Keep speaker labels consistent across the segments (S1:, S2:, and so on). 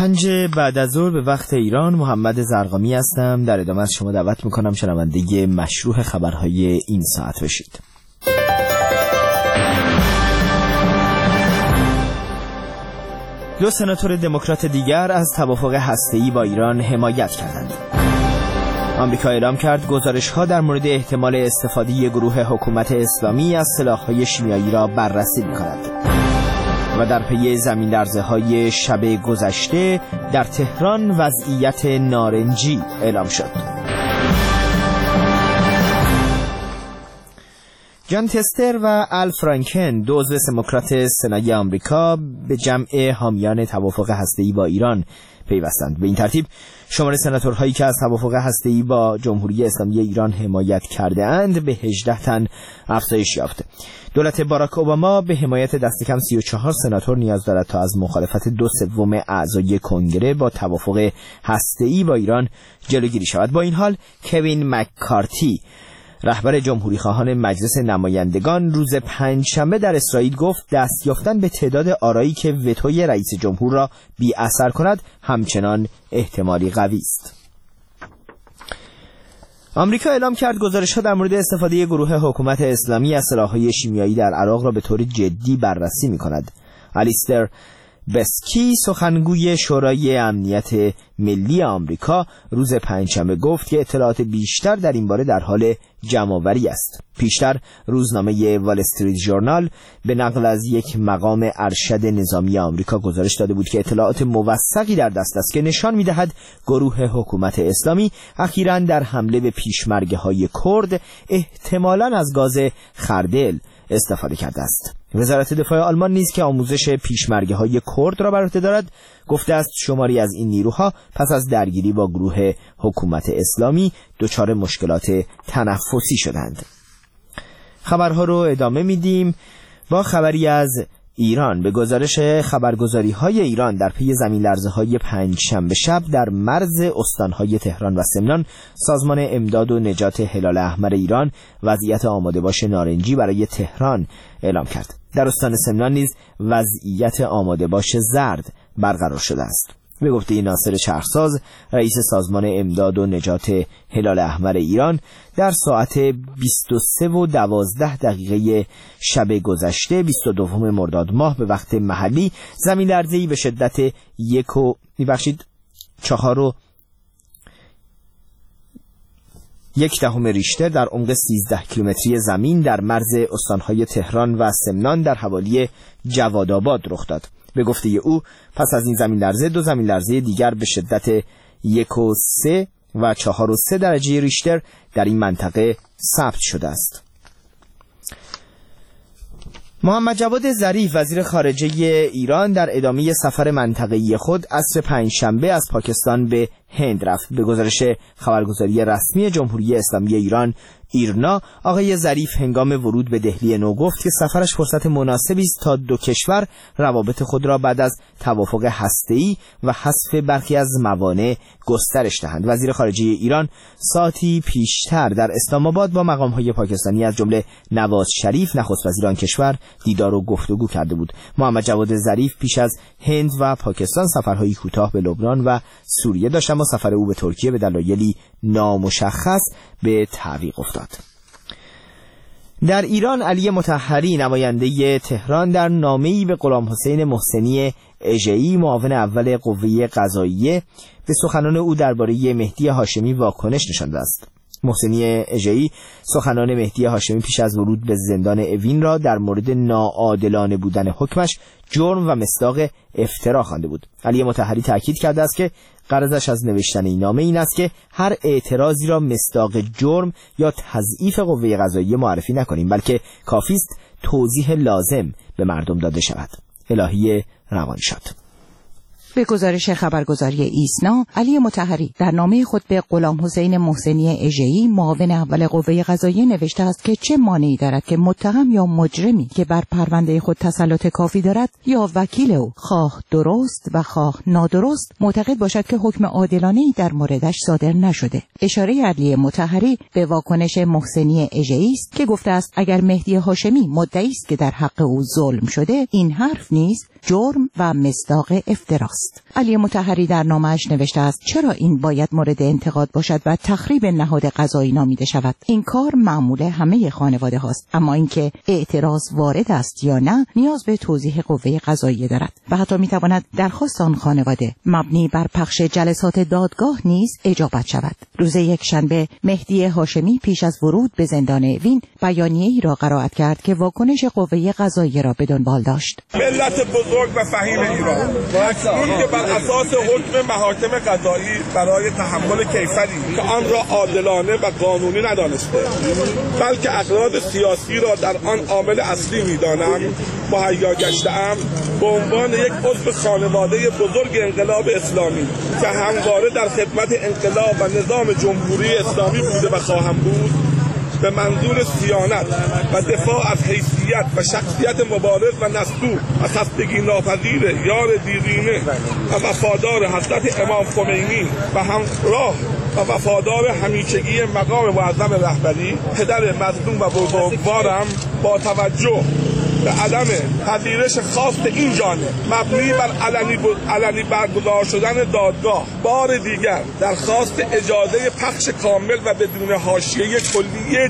S1: 5 بعد از ظهر به وقت ایران، محمد زرقامی هستم. در ادامه از شما دعوت میکنم شنونده مشروع خبرهای این ساعت بشید. دو سناتور دموکرات دیگر از توافق هسته‌ای با ایران حمایت کردند. آمریکا اعلام کرد گزارش‌ها در مورد احتمال استفاده گروه حکومت اسلامی از سلاح‌های شیمیایی را بررسی می‌کند. و در پی زمین‌لرزه‌های شب گذشته در تهران وضعیت نارنجی اعلام شد. جان تستر و آل فرانکن، دو عضو دموکرات سنای آمریکا، به جمع حامیان توافق هسته‌ای با ایران پیوستند. به این ترتیب شمار سناتورهایی که از توافق هسته‌ای با جمهوری اسلامی ایران حمایت کرده اند به 18 تن افزایش یافت. دولت باراک اوباما به حمایت دست کم 34 سناتور نیاز دارد تا از مخالفت 2/3 اعضای کنگره با توافق هسته‌ای با ایران جلوگیری شود. با این حال کوین مککارتی، رهبر جمهوری خواهان مجلس نمایندگان، روز پنجشنبه در اسرائیل گفت دست یافتن به تعداد آرایی که وتوی رئیس جمهور را بی اثر کند همچنان احتمالی قوی است. آمریکا اعلام کرد گزارش‌ها در مورد استفاده گروه حکومت اسلامی از سلاح‌های شیمیایی در عراق را به طور جدی بررسی می‌کند. الیستر بسکی، سخنگوی شورای امنیت ملی آمریکا، روز پنجشنبه گفت که اطلاعات بیشتر در این باره در حال جمع‌آوری است. پیشتر روزنامه وال استریت ژورنال به نقل از یک مقام ارشد نظامی آمریکا گزارش داده بود که اطلاعات موثقی در دست است که نشان می‌دهد گروه حکومت اسلامی اخیراً در حمله به پیشمرگه‌های کرد احتمالاً از گاز خردل استفاده کرده است. وزارت دفاع آلمان نیز که آموزش پیشمرگه‌های کرد را بر عهده دارد، گفته است شماری از این نیروها پس از درگیری با گروه حکومت اسلامی دچار مشکلات تنفسی شدند. خبرها رو ادامه میدیم با خبری از ایران. به گزارش خبرگزاری‌های ایران در پی زمین‌لرزه‌های پنجشنبه شب در مرز استان‌های تهران و سمنان، سازمان امداد و نجات هلال احمر ایران وضعیت آماده باش نارنجی برای تهران اعلام کرد. در استان سمنان نیز وضعیت آماده باش زرد برقرار شده است. به گفته ناصر چرخساز، رئیس سازمان امداد و نجات هلال احمر ایران، در ساعت 23:12 شب گذشته 22 مرداد ماه به وقت محلی زمین‌لرزه‌ای به شدت 4.1 ریشتر در عمق 13 کیلومتری زمین در مرز استان‌های تهران و سمنان در حوالی جوادآباد رخ داد. به گفته او پس از این زمین لرزه 2 زمین لرزه دیگر به شدت 1.3 و 4.3 درجه ریشتر در این منطقه ثبت شده است. محمد جواد ظریف، وزیر خارجه ایران، در ادامه سفر منطقه‌ای خود عصر پنجشنبه از پاکستان به هند رفت. به گزارش خبرگزاری رسمی جمهوری اسلامی ایران ایرنا، آقای ظریف هنگام ورود به دهلی نو گفت که سفرش فرصت مناسبی است تا دو کشور روابط خود را بعد از توافق هسته‌ای و حذف برخی از موانع گسترش دهند. وزیر خارجه ایران ساعتی پیشتر در اسلام آباد با مقام‌های پاکستانی از جمله نواز شریف، نخست وزیر آن کشور، دیدار و گفتگو کرده بود. محمد جواد ظریف پیش از هند و پاکستان سفرهایی کوتاه به لبنان و سوریه داشت، اما سفر او به ترکیه به دلایلی نامشخص به تعویق افتاد. در ایران، علی مطهری، نماینده تهران، در نامه‌ای به غلامحسین محسنی اژه‌ای، معاون اول قوه قضاییه، به سخنان او درباره مهدی هاشمی واکنش نشانده است. محسنی اژه‌ای سخنان مهدی هاشمی پیش از ورود به زندان اوین را در مورد ناعادلانه بودن حکمش جرم و مصداق افترا خوانده بود. علی مطهری تاکید کرده است که غرضش از نوشتن این نامه این است که هر اعتراضی را مصداق جرم یا تضعیف قوه قضاییه معرفی نکنیم، بلکه کافی است توضیح لازم به مردم داده شود. الهی روان شد.
S2: به گزارش خبرگزاری ایسنا، علی مطهری در نامه خود به غلامحسین محسنی اژه‌ای، معاون اول قوه قضاییه، نوشته است که چه مانعی دارد که متهم یا مجرمی که بر پرونده خود تسلط کافی دارد یا وکیل او، خواه درست و خواه نادرست، معتقد باشد که حکم عادلانه‌ای در موردش صادر نشده. اشاره علی مطهری به واکنش محسنی اژه‌ای است که گفته است اگر مهدی هاشمی مدعی است که در حق او ظلم شده، این حرف نیز جرم و مصداق افتراست. است. علی مطهری در نامه‌اش نوشته است چرا این باید مورد انتقاد باشد و تخریب نهاد قضایی نامیده شود؟ این کار معمول همه خانواده هاست، اما اینکه اعتراض وارد است یا نه نیاز به توضیح قوه قضاییه دارد و حتی میتواند درخواست آن خانواده مبنی بر پخش جلسات دادگاه نیز اجابت شود. روز یکشنبه مهدی هاشمی پیش از ورود به زندان اوین بیانیه‌ای را قرائت کرد که واکنش قوه قضاییه را به دنبال داشت.
S3: ملت بزرگ و فهیم ایران اکنون که بر اساس حکم محاکم قضایی برای تحمل کیفری که آن را عادلانه و قانونی ندانسته بلکه اغراض سیاسی را در آن عامل اصلی می‌دانم مهیا گشته‌ام به عنوان یک عضو خانواده بزرگ انقلاب اسلامی که همواره در خدمت انقلاب و نظام جمهوری اسلامی بوده و خواهم بود به منظور صیانت و دفاع از حیثیت و شخصیت مبارز و نستوح و خستگی ناپذیر یار دیرینه و وفادار حضرت امام خمینی و همراه و وفادار همیشگی مقام معظم رهبری پدر مظلوم و بزرگوارم با توجه به عدم پذیرش خواست این جانب مبنی بر علنی برگزار شدن دادگاه بار دیگر درخواست اجازه پخش کامل و بدون حاشیه کلیه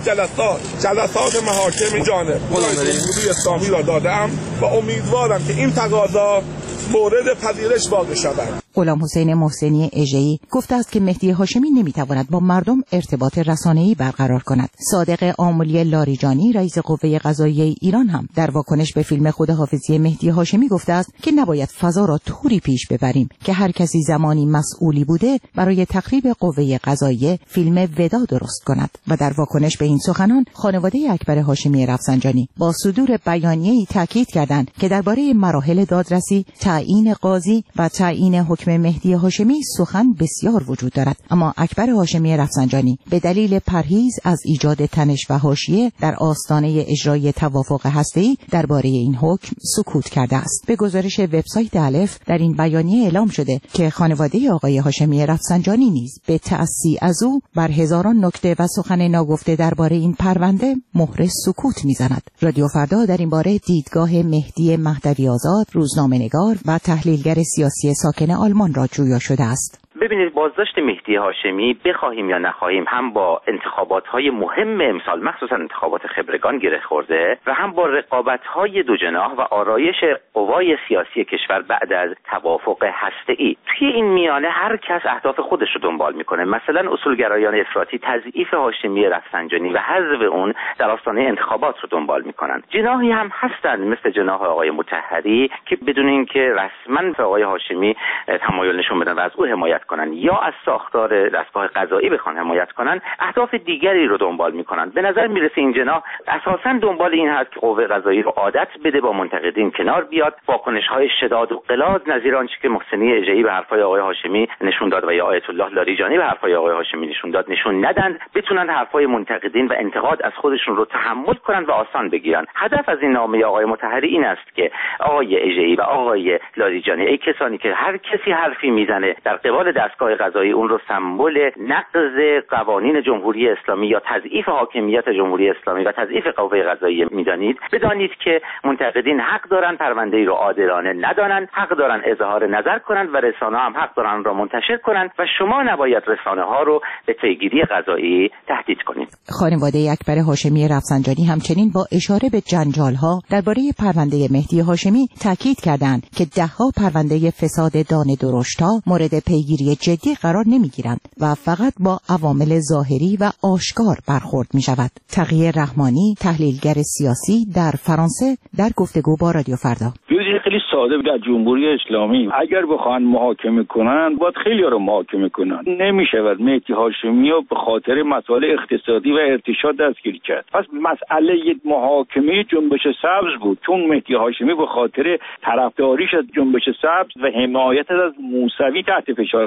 S3: جلسات محاکم جانب جمهوری اسلامی را دادم و امیدوارم که این تقاضا مورد پذیرش واقع شود.
S2: غلام حسین محسنی اژه‌ای گفته است که مهدی هاشمی نمیتواند با مردم ارتباط رسانه‌ای برقرار کند. صادق آملی لاریجانی رئیس قوه قضاییه ایران هم در واکنش به فیلم خداحافظی مهدی هاشمی گفته است که نباید فضا را طوری پیش ببریم که هر کسی زمانی مسئولی بوده برای تخریب قوه قضاییه فیلم ودا درست کند. و در واکنش به این سخنان خانواده اکبر هاشمی رفسنجانی با صدور بیانیه‌ای تاکید کردند که درباره مراحل دادرسی، تعیین قاضی و تعیین حکم مهدی هاشمی سخن بسیار وجود دارد، اما اکبر هاشمی رفسنجانی به دلیل پرهیز از ایجاد تنش و حاشیه در آستانه اجرای توافق هسته‌ای درباره این حکم سکوت کرده است. به گزارش وبسایت الف در این بیانیه اعلام شده که خانواده آقای هاشمی رفسنجانی نیز به تأسی از او بر هزاران نکته و سخن ناگفته درباره این پرونده مهر سکوت می‌زند. رادیو فردا در این باره دیدگاه مهدی مهدوی آزاد، روزنامه‌نگار و تحلیلگر سیاسی ساکن آلمان را جویا شده است.
S4: ببینید، بازداشت مهدی هاشمی بخواهیم یا نخواهیم هم با انتخابات‌های مهم امسال مخصوصا انتخابات خبرگان گره خورده و هم با رقابت‌های دو جناح و آرایش قوای سیاسی کشور بعد از توافق هسته‌ای. توی این میانه هر کس اهداف خودش رو دنبال میکنه. مثلا اصولگرایان افراطی تضعیف هاشمی رفسنجانی و حذف اون در آستانه انتخابات رو دنبال میکنن. جناحی هم هستن مثل جناح آقای مطهری که بدون اینکه رسما آقای هاشمی تمایل نشون بدن و از او حمایت کنن یا از ساختار دستگاه قضایی بخوان حمایت کنن، اهداف دیگری رو دنبال میکنن. به نظر میرسه این جناح اساسا دنبال این هست که قوه قضایی رو عادت بده با منتقدین کنار بیاد، واکنش‌های شداد و غلاظ نظیر آنچه که محسنی اژه‌ای به حرفای آقای هاشمی نشون داد و یا آیت الله لاریجانی به حرفای آقای هاشمی نشون داد نشون ندن، بتونن حرفای منتقدین و انتقاد از خودشون رو تحمل کنن و آسان بگیرن. هدف از این نامه آقای مطهری این است که آقای اژه‌ای و آقای لاریجانی، ای کسانی که هر کسی حرفی میزنه در قبال دستگاه قضایی اون رو سمبل نقض قوانین جمهوری اسلامی یا تضعیف حاکمیت جمهوری اسلامی و تضعیف قوه قضاییه میدانید، بدانید که منتقدین حق دارن پرونده‌ای رو عادلانه ندانن، حق دارن اظهار نظر کنن و رسانه‌ها هم حق دارن را منتشر کنن و شما نباید رسانه‌ها رو به پیگیری قضایی تهدید کنید.
S2: خانواده اکبر هاشمی رفسنجانی همچنین با اشاره به جنجال‌ها درباره پرونده مهدی هاشمی تاکید کردند که ده‌ها پرونده فساد دان درشت‌ها مورد پیگیری جدی قرار نمی‌گیرند و فقط با عوامل ظاهری و آشکار برخورد می‌شود. تقی رحمانی، تحلیلگر سیاسی در فرانسه، در گفتگو با رادیو فردا:
S5: خیلی ساده در جمهوری اسلامی اگر بخوان محاکمه کنن باید خیلی ها رو محاکمه کنن. نمی‌شود مهدی هاشمی رو به خاطر مسائل اقتصادی و ارتشاد دستگیر کرد. پس مسئله محاکمه جنبش سبز بود، چون مهدی هاشمی به خاطر طرفداریش از جنبش سبز و حمایت از موسوی تحت فشار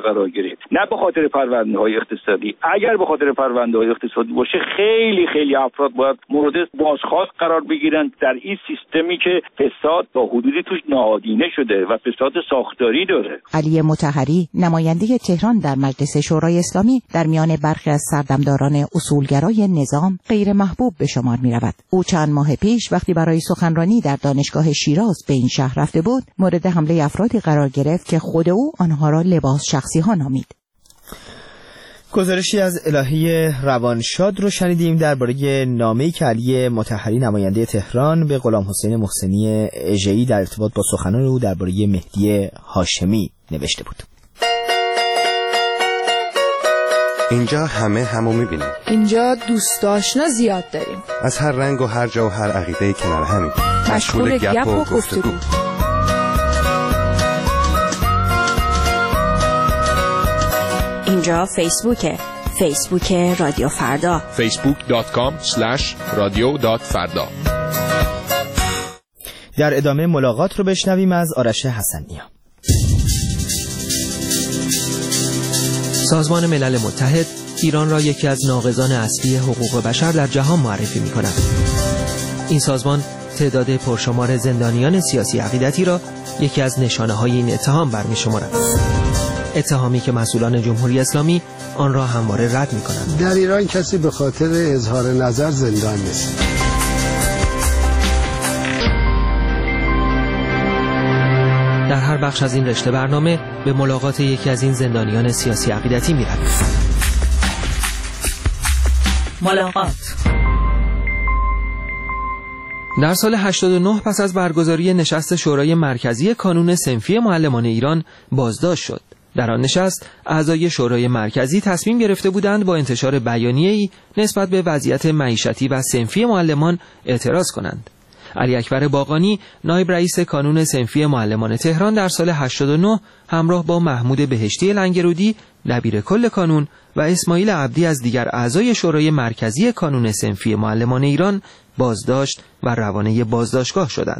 S5: قرار گرفت، نه به خاطر پرونده‌های اقتصادی. اگر به خاطر پرونده‌های اقتصادی باشه خیلی خیلی افراد باید مورد بازخواست قرار بگیرن در این سیستمی که فساد تا حدودی توش نهادینه شده و فساد ساختاری داره.
S2: علی مطهری نماینده تهران در مجلس شورای اسلامی در میان برخی از سردمداران اصولگرای نظام غیر محبوب به شمار می رود. او چند ماه پیش وقتی برای سخنرانی در دانشگاه شیراز به این شهر رفته بود مورد حمله افرادی قرار گرفت که خود او آنها را لباس شخصی ها نامید.
S1: گزارشی از الهی روانشاد رو شنیدیم درباره نامه‌ای که علی مطهری نماینده تهران به غلام حسین محسنی اژه‌ای در ارتباط با سخنان او درباره مهدی هاشمی نوشته بود.
S6: اینجا همه همو می‌بینیم.
S7: اینجا دوست آشنا زیاد داریم.
S6: از هر رنگ و هر جا و هر عقیده کنار همیم.
S7: مشغول گپ و گفتگو.
S8: اینجا فیسبوک رادیو فردا.
S9: facebook.com/radio.farda.
S1: در ادامه ملاقات رو بشنویم از آرش حسنی‌ها.
S10: سازمان ملل متحد ایران را یکی از ناقضان اصلی حقوق بشر در جهان معرفی می‌کند. این سازمان تعداد پرشمار زندانیان سیاسی عقیدتی را یکی از نشانه‌های این اتهام برمی‌شمارد. اتهامی که مسئولان جمهوری اسلامی آن را همواره رد می‌کنند.
S11: در ایران کسی به خاطر اظهار نظر زندان نیست.
S10: در هر بخش از این رشته برنامه به ملاقات یکی از این زندانیان سیاسی عقیدتی می‌رویم.
S8: ملاقات.
S10: در سال 89 پس از برگزاری نشست شورای مرکزی کانون صنفی معلمان ایران بازداشت شد. در آن نشست اعضای شورای مرکزی تصمیم گرفته بودند با انتشار بیانیه‌ای نسبت به وضعیت معیشتی و صنفی معلمان اعتراض کنند. علی اکبر باقانی نایب رئیس کانون صنفی معلمان تهران در سال 89 همراه با محمود بهشتی لنگرودی دبیر کل کانون و اسماعیل عبدی از دیگر اعضای شورای مرکزی کانون صنفی معلمان ایران بازداشت و روانه بازداشتگاه شدند.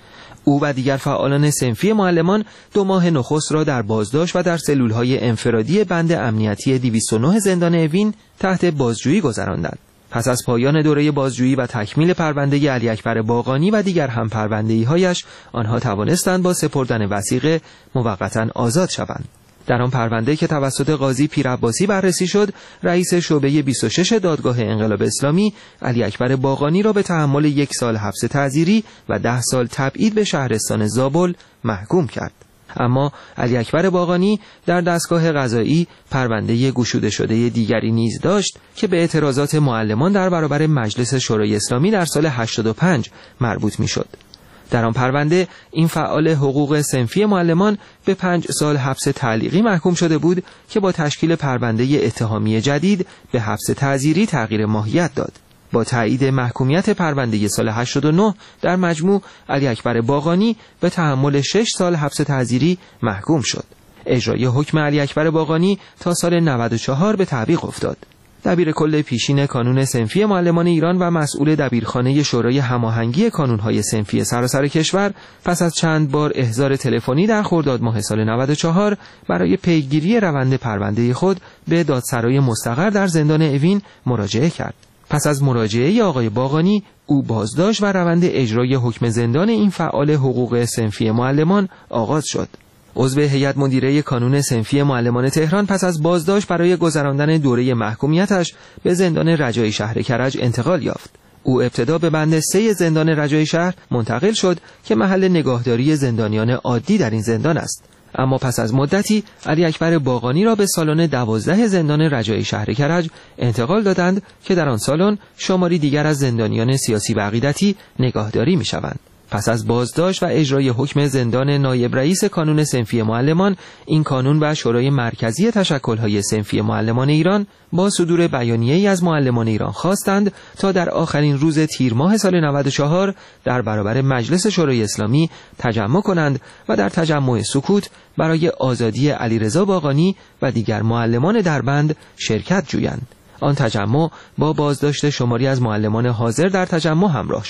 S10: او و دیگر فعالان صنفی معلمان 2 ماه نخست را در بازداشت و در سلولهای انفرادی بند امنیتی 209 زندان اوین تحت بازجویی گذراندند. پس از پایان دوره بازجویی و تکمیل پرونده علی اکبر باقانی و دیگر هم پرونده‌ای‌هایش آنها توانستند با سپردن وثیقه موقتاً آزاد شوند. در آن پرونده که توسط قاضی پیرعباسی بررسی شد، رئیس شعبه 26 دادگاه انقلاب اسلامی علی اکبر باقانی را به تحمل 1 سال حبس تعزیری و 10 سال تبعید به شهرستان زابل محکوم کرد. اما علی اکبر باقانی در دستگاه قضایی پرونده گشوده شده دیگری نیز داشت که به اعتراضات معلمان در برابر مجلس شورای اسلامی در سال 85 مربوط می‌شد. در آن پرونده این فعال حقوق صنفی معلمان به 5 سال حبس تعلیقی محکوم شده بود که با تشکیل پرونده اتهامی جدید به حبس تعزیری تغییر ماهیت داد. با تایید محکومیت پرونده سال 89 در مجموع علی اکبر باقانی به تحمل 6 سال حبس تعزیری محکوم شد. اجرای حکم علی اکبر باقانی تا سال 94 به تعویق افتاد. دبیر کل پیشین کانون صنفی معلمان ایران و مسئول دبیرخانه شورای هماهنگی کانون‌های صنفی سراسر کشور پس از چند بار احضار تلفنی در خرداد ماه سال 94 برای پیگیری روند پرونده خود به دادسرای مستقر در زندان اوین مراجعه کرد. پس از مراجعه آقای باقانی او بازداشت و روند اجرای حکم زندان این فعال حقوق صنفی معلمان آغاز شد. عضو هیئت مدیره کانون صنفی معلمان تهران پس از بازداشت برای گذراندن دوره محکومیتش به زندان رجایی شهر کرج انتقال یافت. او ابتدا به بند 3 زندان رجایی شهر منتقل شد که محل نگاهداری زندانیان عادی در این زندان است. اما پس از مدتی علی اکبر باقانی را به سالن 12 زندان رجایی شهر کرج انتقال دادند که در آن سالن شماری دیگر از زندانیان سیاسی و عقیدتی نگاهداری می‌شوند. پس از بازداشت و اجرای حکم زندان نایب رئیس کانون صنفی معلمان، این کانون و شورای مرکزی تشکل‌های صنفی معلمان ایران با صدور بیانیه‌ای از معلمان ایران خواستند تا در آخرین روز تیر ماه سال 94 در برابر مجلس شورای اسلامی تجمع کنند و در تجمع سکوت برای آزادی علیرضا باقانی و دیگر معلمان در بند شرکت جویند. آن تجمع با بازداشت شماری از معلمان حاضر در تجمع همراه شد.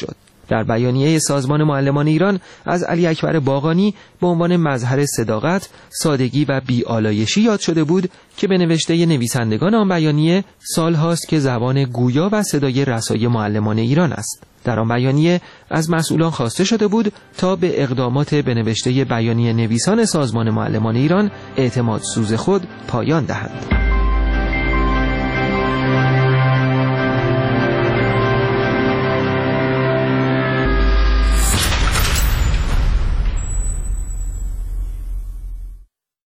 S10: در بیانیه سازمان معلمان ایران از علی اکبر باقانی به عنوان مظهر صداقت، سادگی و بی‌آلایشی یاد شده بود که به نوشته نویسندگان آن بیانیه سال هاست که زبان گویا و صدای رسای معلمان ایران است. در آن بیانیه از مسئولان خواسته شده بود تا به اقدامات به نوشته بیانیه نویسان سازمان معلمان ایران اعتماد سوز خود پایان دهند.